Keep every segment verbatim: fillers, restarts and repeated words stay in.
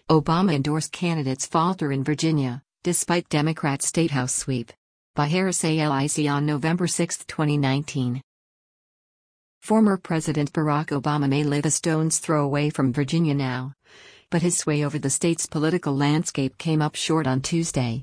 Obama-endorsed candidates falter in Virginia, despite Democrat statehouse sweep. By Harris A L I C on November sixth, twenty nineteen. Former President Barack Obama may live a stone's throw away from Virginia now, but his sway over the state's political landscape came up short on Tuesday.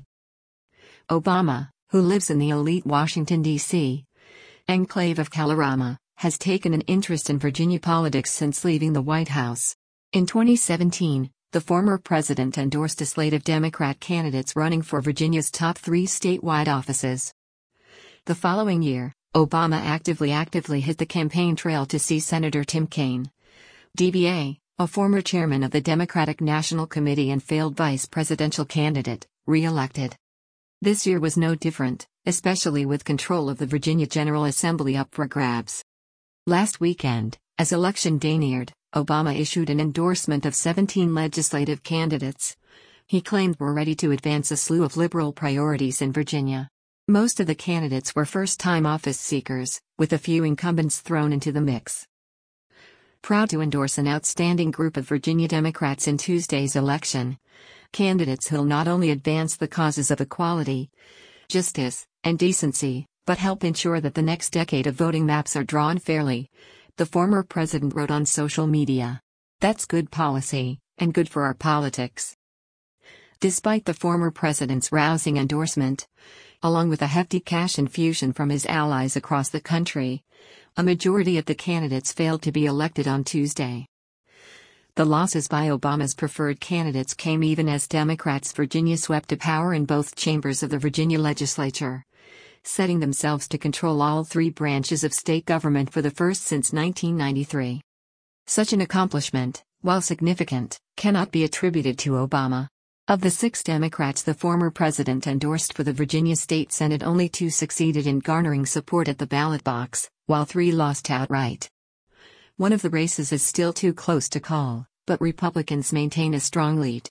Obama, who lives in the elite Washington, D C enclave of Kalorama, has taken an interest in Virginia politics since leaving the White House. In twenty seventeen, the former president endorsed a slate of Democrat candidates running for Virginia's top three statewide offices. The following year, Obama actively actively hit the campaign trail to see Senator Tim Kaine, D B A, a former chairman of the Democratic National Committee and failed vice presidential candidate, re-elected. This year was no different, especially with control of the Virginia General Assembly up for grabs. Last weekend, as election day neared, Obama issued an endorsement of seventeen legislative candidates he claimed were ready to advance a slew of liberal priorities in Virginia. Most of the candidates were first-time office seekers, with a few incumbents thrown into the mix. Proud to endorse an outstanding group of Virginia Democrats in Tuesday's election, candidates who'll not only advance the causes of equality, justice, and decency, but help ensure that the next decade of voting maps are drawn fairly, the former president wrote on social media. That's good policy, and good for our politics. Despite the former president's rousing endorsement, along with a hefty cash infusion from his allies across the country, a majority of the candidates failed to be elected on Tuesday. The losses by Obama's preferred candidates came even as Democrats Virginia swept to power in both chambers of the Virginia legislature, setting themselves to control all three branches of state government for the first since nineteen ninety-three. Such an accomplishment, while significant, cannot be attributed to Obama. Of the six Democrats the former president endorsed for the Virginia State Senate, only two succeeded in garnering support at the ballot box, while three lost outright. One of the races is still too close to call, but Republicans maintain a strong lead.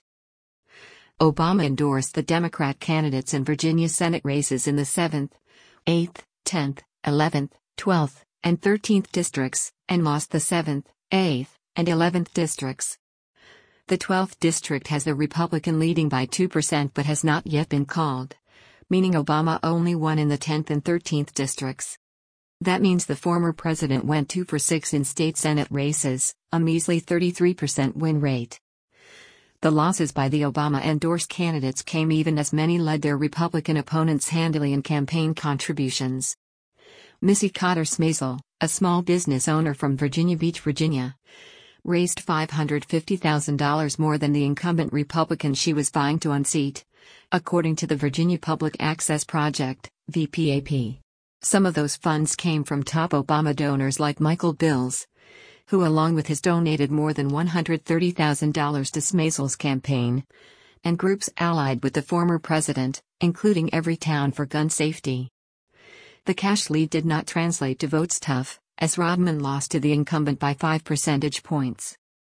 Obama endorsed the Democrat candidates in Virginia Senate races in the seventh, eighth, tenth, eleventh, twelfth, and thirteenth districts, and lost the seventh, eighth, and eleventh districts. The twelfth district has the Republican leading by two percent but has not yet been called, meaning Obama only won in the tenth and thirteenth districts. That means the former president went two for six in state Senate races, a measly thirty-three percent win rate. The losses by the Obama-endorsed candidates came even as many led their Republican opponents handily in campaign contributions. Missy Cotter Smazel, a small business owner from Virginia Beach, Virginia, raised five hundred fifty thousand dollars more than the incumbent Republican she was vying to unseat, according to the Virginia Public Access Project, V P A P. Some of those funds came from top Obama donors like Michael Bills, who along with his donated more than one hundred thirty thousand dollars to Smazel's campaign, and groups allied with the former president, including Everytown for Gun Safety. The cash lead did not translate to votes tough, as Rodman lost to the incumbent by five percentage points.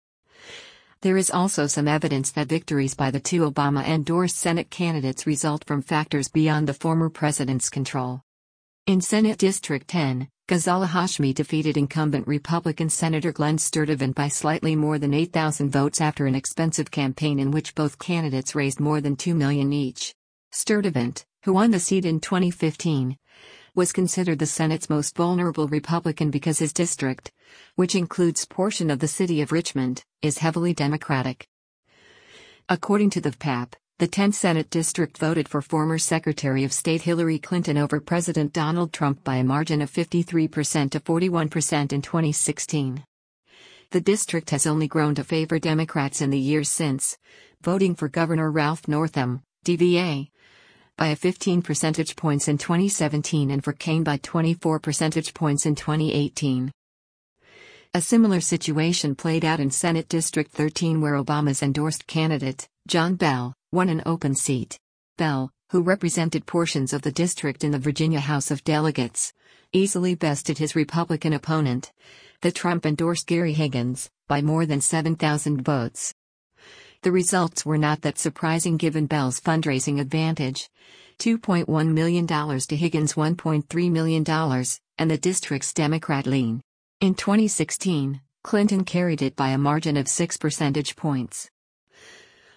There is also some evidence that victories by the two Obama-endorsed Senate candidates result from factors beyond the former president's control. In Senate District ten, Ghazala Hashmi defeated incumbent Republican Senator Glenn Sturtevant by slightly more than eight thousand votes after an expensive campaign in which both candidates raised more than two million dollars each. Sturtevant, who won the seat in twenty fifteen, was considered the Senate's most vulnerable Republican because his district, which includes portion of the city of Richmond, is heavily Democratic. According to the V P A P, the tenth Senate district voted for former Secretary of State Hillary Clinton over President Donald Trump by a margin of fifty-three percent to forty-one percent in twenty sixteen. The district has only grown to favor Democrats in the years since, voting for Governor Ralph Northam, D V A, by a fifteen percentage points in twenty seventeen and for Kaine by twenty-four percentage points in twenty eighteen. A similar situation played out in Senate District thirteen where Obama's endorsed candidate, John Bell, won an open seat. Bell, who represented portions of the district in the Virginia House of Delegates, easily bested his Republican opponent, the Trump-endorsed Gary Higgins, by more than seven thousand votes. The results were not that surprising given Bell's fundraising advantage, two point one million dollars to Higgins' one point three million dollars, and the district's Democrat lean. In twenty sixteen, Clinton carried it by a margin of six percentage points.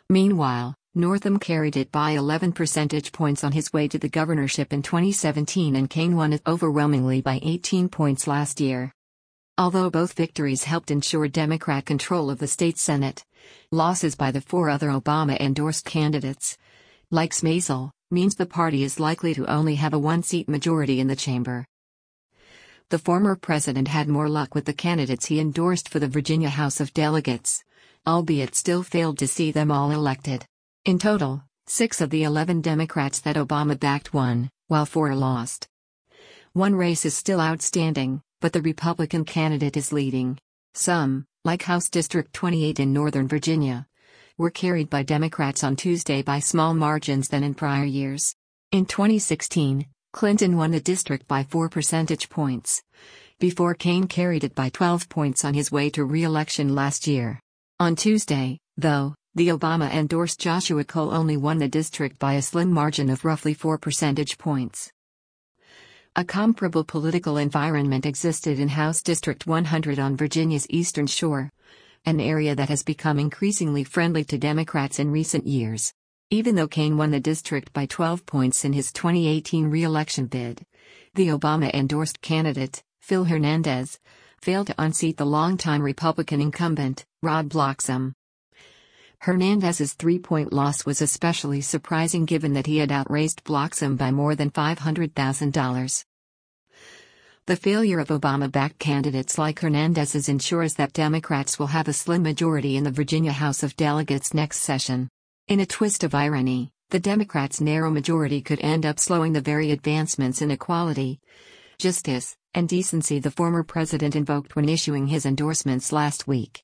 Meanwhile, Northam carried it by eleven percentage points on his way to the governorship in twenty seventeen, and Kaine won it overwhelmingly by eighteen points last year. Although both victories helped ensure Democrat control of the state Senate, losses by the four other Obama-endorsed candidates, like Smazel, means the party is likely to only have a one-seat majority in the chamber. The former president had more luck with the candidates he endorsed for the Virginia House of Delegates, albeit still failed to see them all elected. In total, six of the eleven Democrats that Obama backed won, while four lost. One race is still outstanding, but the Republican candidate is leading. Some, like House District twenty-eight in Northern Virginia, were carried by Democrats on Tuesday by small margins than in prior years. In twenty sixteen, Clinton won the district by four percentage points, before Kaine carried it by twelve points on his way to re-election last year. On Tuesday, though, the Obama-endorsed Joshua Cole only won the district by a slim margin of roughly four percentage points. A comparable political environment existed in House District one hundred on Virginia's Eastern Shore, an area that has become increasingly friendly to Democrats in recent years. Even though Kaine won the district by twelve points in his twenty eighteen re-election bid, the Obama-endorsed candidate, Phil Hernandez, failed to unseat the longtime Republican incumbent, Rod Bloxham. Hernandez's three-point loss was especially surprising given that he had outraised Bloxham by more than five hundred thousand dollars. The failure of Obama-backed candidates like Hernandez's ensures that Democrats will have a slim majority in the Virginia House of Delegates next session. In a twist of irony, the Democrats' narrow majority could end up slowing the very advancements in equality, justice, and decency the former president invoked when issuing his endorsements last week.